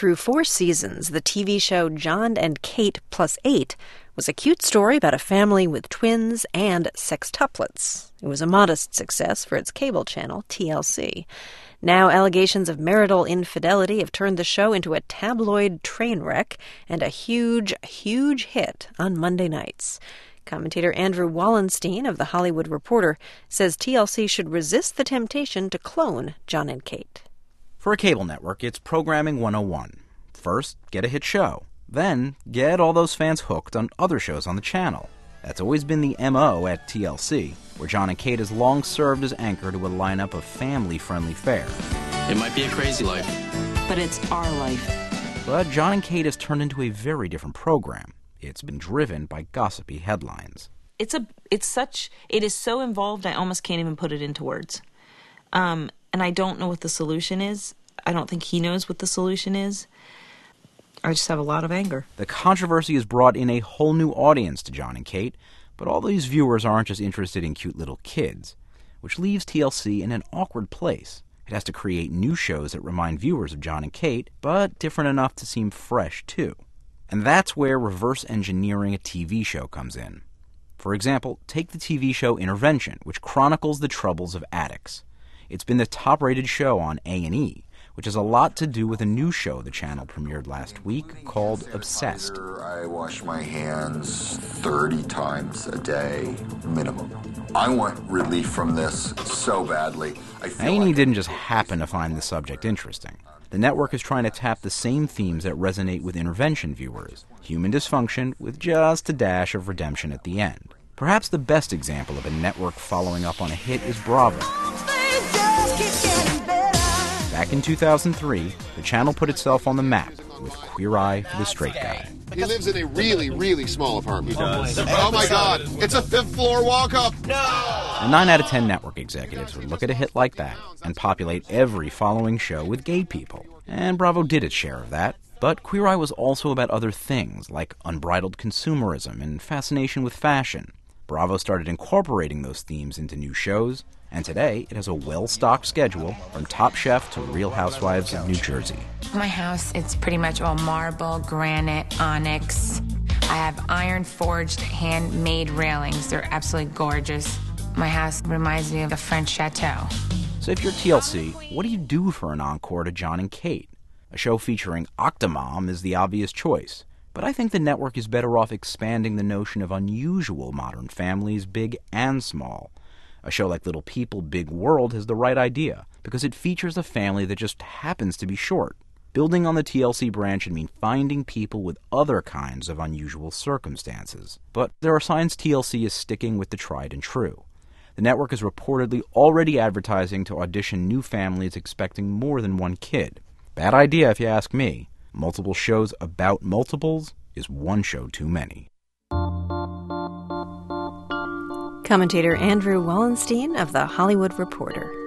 through 4 seasons, the TV show Jon and Kate Plus 8 was a cute story about a family with twins and sextuplets. It was a modest success for its cable channel, TLC. Now allegations of marital infidelity have turned the show into a tabloid train wreck and a huge, huge hit on Monday nights. Commentator Andrew Wallenstein of The Hollywood Reporter says TLC should resist the temptation to clone Jon and Kate. For a cable network, it's programming 101. First, get a hit show. Then, get all those fans hooked on other shows on the channel. That's always been the MO at TLC, where Jon and Kate has long served as anchor to a lineup of family-friendly fare. It might be a crazy life, but it's our life. But Jon and Kate has turned into a very different program. It's been driven by gossipy headlines. It is so involved, I almost can't even put it into words. And I don't know what the solution is. I don't think he knows what the solution is. I just have a lot of anger. The controversy has brought in a whole new audience to Jon and Kate, but all these viewers aren't just interested in cute little kids, which leaves TLC in an awkward place. It has to create new shows that remind viewers of Jon and Kate, but different enough to seem fresh, too. And that's where reverse engineering a TV show comes in. For example, take the TV show Intervention, which chronicles the troubles of addicts. It's been the top-rated show on A&E, which has a lot to do with a new show the channel premiered last week called Obsessed. I wash my hands 30 times a day, minimum. I want relief from this so badly. A&E didn't just happen to find the subject interesting. The network is trying to tap the same themes that resonate with Intervention viewers. Human dysfunction with just a dash of redemption at the end. Perhaps the best example of a network following up on a hit is Bravo. Back in 2003, the channel put itself on the map with Queer Eye for the Straight Guy. He lives in a really, really small apartment. Oh my God, it's a 5th floor walk-up! No! And 9 out of 10 network executives would look at a hit like that and populate every following show with gay people. And Bravo did its share of that. But Queer Eye was also about other things, like unbridled consumerism and fascination with fashion. Bravo started incorporating those themes into new shows, and today it has a well-stocked schedule from Top Chef to Real Housewives of New Jersey. My house, it's pretty much all marble, granite, onyx. I have iron-forged, handmade railings. They're absolutely gorgeous. My house reminds me of a French chateau. So if you're TLC, what do you do for an encore to Jon and Kate? A show featuring Octomom is the obvious choice. But I think the network is better off expanding the notion of unusual modern families, big and small. A show like Little People, Big World has the right idea, because it features a family that just happens to be short. Building on the TLC brand should mean finding people with other kinds of unusual circumstances. But there are signs TLC is sticking with the tried and true. The network is reportedly already advertising to audition new families expecting more than one kid. Bad idea if you ask me. Multiple shows about multiples is one show too many. Commentator Andrew Wallenstein of The Hollywood Reporter.